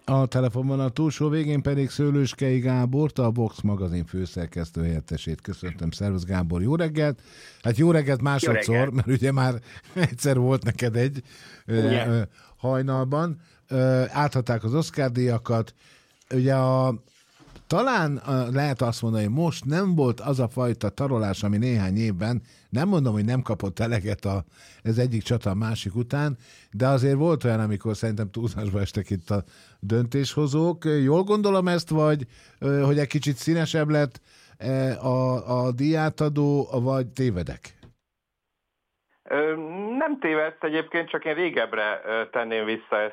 A telefonvonal túlsó végén pedig Szőlőskei Gábort, a Vox magazin főszerkesztő helyettesét köszöntöm. Szervusz Gábor, jó reggelt! Hát jó reggelt másodszor, jó reggelt. Mert ugye már egyszer volt neked egy hajnalban. Átadták az Oscar-díjakat. Ugye talán lehet azt mondani, hogy most nem volt az a fajta tarolás, ami néhány évben, nem mondom, hogy nem kapott eleget ez egyik csata a másik után, de azért volt olyan, amikor szerintem túlzásba estek itt a döntéshozók. Jól gondolom ezt, vagy hogy egy kicsit színesebb lett a díjátadó, vagy tévedek? Nem tévedsz egyébként, csak én régebbre tenném vissza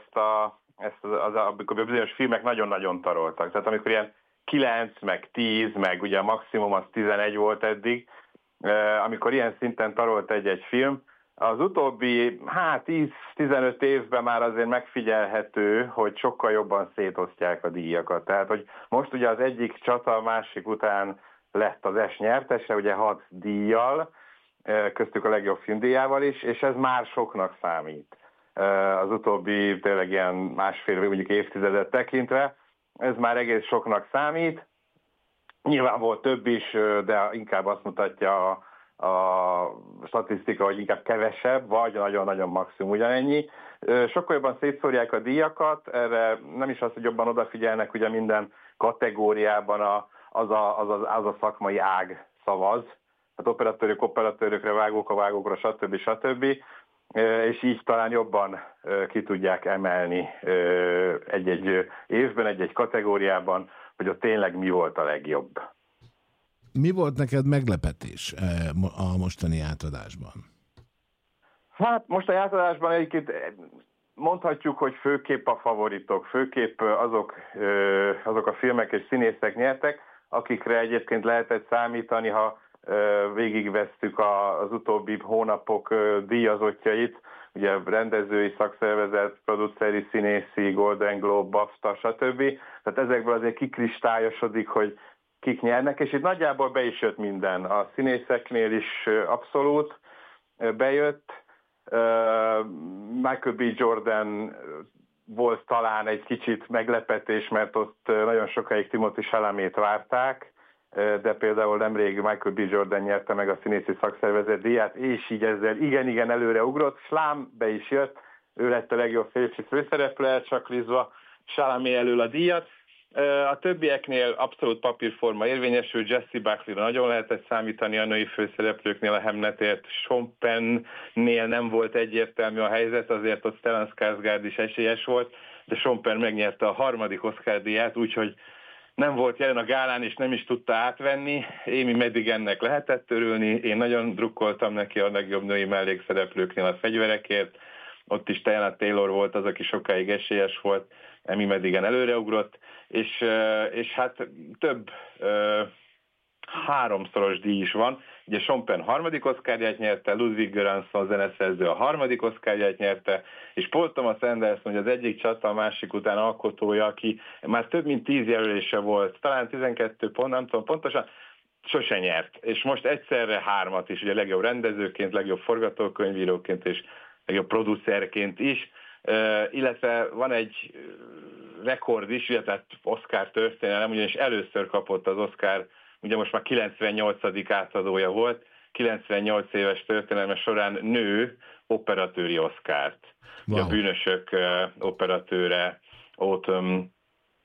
amikor a bizonyos filmek nagyon-nagyon taroltak. Tehát amikor ilyen 9, meg 10, meg ugye a maximum az 11 volt eddig, amikor ilyen szinten tarolt egy film. Az utóbbi 10-15 évben már azért megfigyelhető, hogy sokkal jobban szétosztják a díjakat. Tehát, hogy most ugye az egyik csata a másik után lett az S nyertese, ugye 6 díjjal, köztük a legjobb filmdíjával is, és ez már soknak számít. Az utóbbi tényleg ilyen másfél, mondjuk évtizedet tekintve, ez már egész soknak számít. Nyilván volt több is, de inkább azt mutatja a statisztika, hogy inkább kevesebb, vagy nagyon-nagyon maximum ugyanennyi. Sokkal jobban szétszórják a díjakat, erre nem is az, hogy jobban odafigyelnek, ugye minden kategóriában az a szakmai ág szavaz. Hát operatőrökre, vágók a vágókra, stb. És így talán jobban ki tudják emelni egy-egy évben, egy-egy kategóriában, hogy ott tényleg mi volt a legjobb. Mi volt neked meglepetés a mostani átadásban? Hát mostani átadásban egyébként mondhatjuk, hogy főképp a favoritok, főképp azok a filmek és színészek nyertek, akikre egyébként lehetett számítani, ha végigvesztük az utóbbi hónapok díjazottjait, ugye rendezői szakszervezet, produceri, színészi, Golden Globe, BAFTA, stb. Tehát ezekből azért kikristályosodik, hogy kik nyernek, és itt nagyjából be is jött minden. A színészeknél is abszolút bejött. Michael B. Jordan volt talán egy kicsit meglepetés, mert ott nagyon sokáig Timothée Chalamet várták, de például nemrég Michael B. Jordan nyerte meg a színészi szakszervezet díját, és így ezzel igen előre ugrott. Slám be is jött, ő lett a legjobb férfi főszereplő, elcsaklizva Chalamet elől a díjat. A többieknél abszolút papírforma érvényesül, Jessie Buckley-ra nagyon lehetett számítani, a női főszereplőknél a Hamletért, Sean Penn-nél nem volt egyértelmű a helyzet, azért ott Stellan Skarsgård is esélyes volt, de Sean Penn megnyerte a 3. Oscar-díját, úgyhogy nem volt jelen a gálán, és nem is tudta átvenni. Amy Madigannek lehetett örülni, én nagyon drukkoltam neki a legjobb női mellékszereplőknél a Fegyverekért, ott is Diana Taylor volt az, aki sokáig esélyes volt, Amy Madigan előreugrott, és hát több 3-szoros díj is van. Ugye Sean Penn 3. Oscarját nyerte, Ludwig Göransson zeneszerző a 3. Oscarját nyerte, és Paul Thomas Anderson, az egyik csata a másik után alkotója, aki már több mint 10 jelölése volt, talán 12 pont, nem tudom pontosan, sose nyert. És most egyszerre 3 is, ugye legjobb rendezőként, legjobb forgatókönyvíróként és legjobb producerként is, illetve van egy rekord is, ugye, tehát Oscar történelem, ugyanis először kapott az Oscar, ugye most már 98. átadója volt, 98 éves történelme során nő operatőri Oscart. Wow. A Bűnösök operatőre, Autumn,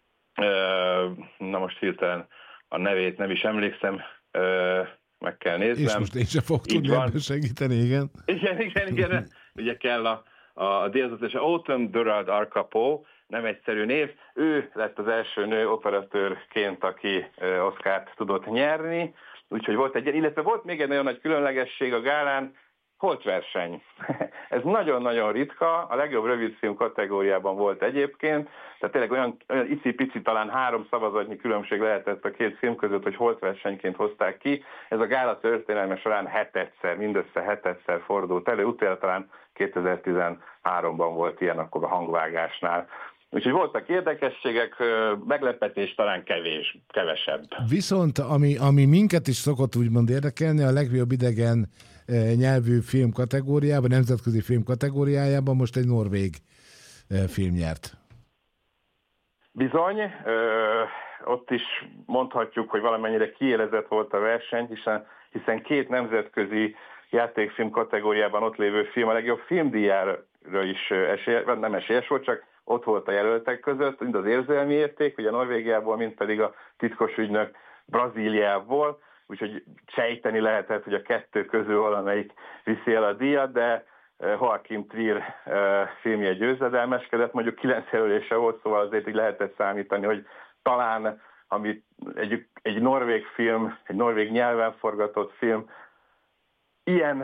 na most hirtelen a nevét nem is emlékszem, meg kell néznem. És most én sem fog tudni ebben segíteni, igen. Igen. Ugye kell a díjazott, és Autumn Durand Arcapo, nem egyszerű név, ő lett az első nő operatőrként, aki Oscart tudott nyerni, úgyhogy volt illetve volt még egy nagyon nagy különlegesség a gálán, holtverseny. Ez nagyon-nagyon ritka, a legjobb rövidfilm kategóriában volt egyébként, tehát tényleg olyan icipici, talán 3 szavazatnyi különbség lehetett a 2 film között, hogy holtversenyként hozták ki. Ez a gála történelme során mindössze 7-szer fordult elő, utána talán 2013-ban volt ilyen, akkor a hangvágásnál. Úgyhogy voltak érdekességek, meglepetés talán kevesebb. Viszont ami minket is szokott úgymond érdekelni, a legjobb idegen nyelvű film kategóriában, nemzetközi film kategóriájában most egy norvég film nyert. Bizony, ott is mondhatjuk, hogy valamennyire kiélezett volt a verseny, hiszen 2 nemzetközi játékfilm kategóriában ott lévő film a legjobb filmdíjára is nem esélyes volt, csak ott volt a jelöltek között, mind az érzelmi érték, ugye Norvégiából, mind pedig a titkos ügynök Brazíliából, úgyhogy sejteni lehetett, hogy a 2 közül valamelyik viszi el a díjat, de Joachim Trier filmje győzedelmeskedett, mondjuk 9 jelölése volt, szóval azért így lehetett számítani, hogy talán ami egy norvég film, egy norvég nyelven forgatott film, ilyen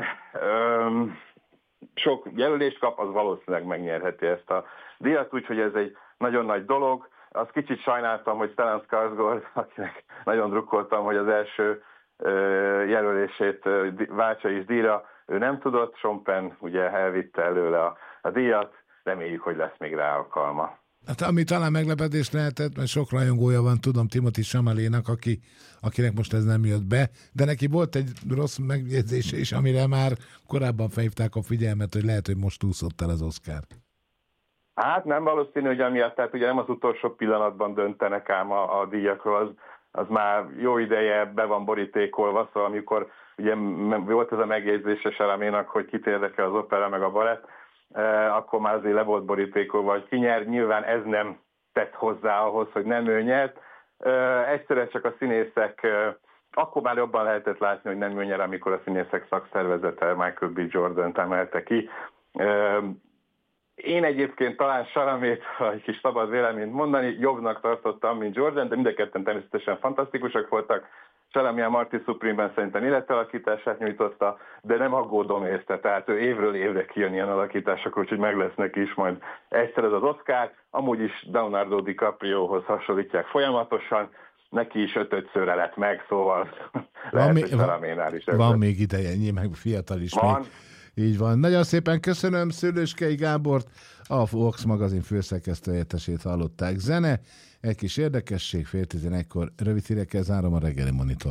sok jelölést kap, az valószínűleg megnyerheti ezt a díjat, úgyhogy ez egy nagyon nagy dolog. Azt kicsit sajnáltam, hogy Stellan Skarsgård, akinek nagyon drukkoltam, hogy az első jelölését váltsa is díjra, ő nem tudott, Sean Penn ugye elvitte előle a díjat, reméljük, hogy lesz még rá alkalma. Hát ami talán meglepetés lehetett, mert sok rajongója van, tudom, Timothy Chalametének, akinek most ez nem jött be, de neki volt egy rossz megjegyzése is, amire már korábban felhívták a figyelmet, hogy lehet, hogy most úszott el az Oscar. Hát nem valószínű, hogy amiatt, tehát ugye nem az utolsó pillanatban döntenek ám a díjakról, az már jó ideje be van borítékolva, szóval amikor ugye volt ez a megjegyzése Chalametének, hogy kit érdekel az opera meg a balett, akkor már azért le volt borítékolva, hogy ki nyer, nyilván ez nem tett hozzá ahhoz, hogy nem ő nyert. Egyszerűen csak a színészek, akkor már jobban lehetett látni, hogy nem ő nyer, amikor a színészek szakszervezete Michael B. Jordan-t emelte ki. Én egyébként talán Chalamét, ha egy kis szabad véleményt mondani, jobbnak tartottam, mint Jordan, de mind a ketten természetesen fantasztikusak voltak. Chalamet a Marty Supreme-ben szerintem életalakítását nyújtotta, de nem aggódom érte, tehát ő évről évre kijön ilyen alakítások, úgyhogy meg lesz neki is majd egyszer ez az Oscar. Amúgy is Leonardo DiCapriohoz hasonlítják folyamatosan, neki is 5-szörre lett meg, szóval lehet, hogy Chalamétnál is. Van még ideje, ennyi, meg fiatal is van. Még. Így van. Nagyon szépen köszönöm Szőlőskei Gábort, a Vox magazin főszerkesztő helyettesét hallották. Zene, egy kis érdekesség, 10:30-kor rövid hírekkel zárom a reggeli monitort.